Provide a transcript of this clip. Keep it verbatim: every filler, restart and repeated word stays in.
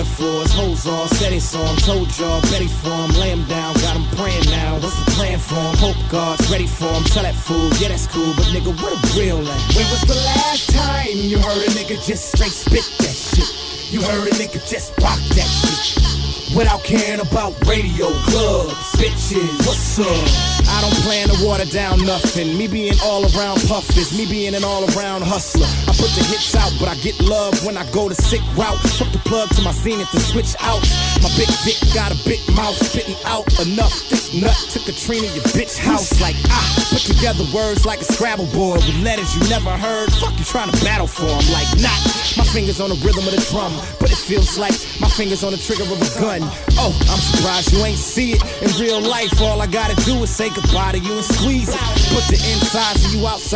metaphors, hoes on, said it's on, told y'all, Betty for him, lay him down, got him praying now. What's the plan for him? Hope God's ready for him. Tell that fool, yeah, that's cool, but nigga, what a real at? When was the last time you heard a nigga just straight spit that shit? You heard a nigga just rock that shit without caring about radio, clubs, bitches, what's up? I don't plan to water down nothing. Me being all around puff is me being an all around hustler. I put the hits out, but I get love when I go the sick route. Hook the plug to my zenith and switch out. My big dick got a big mouth, spitting out enough thick nut to Katrina your bitch house. Like I put together words like a Scrabble board with letters you never heard. Fuck you trying to battle for them. Like not my fingers on the rhythm of the drum, but it feels like my fingers on the trigger of a gun. Oh, I'm surprised you ain't see it in real life. All I gotta do is say goodbye to you and squeeze it. Put the insides of you outside.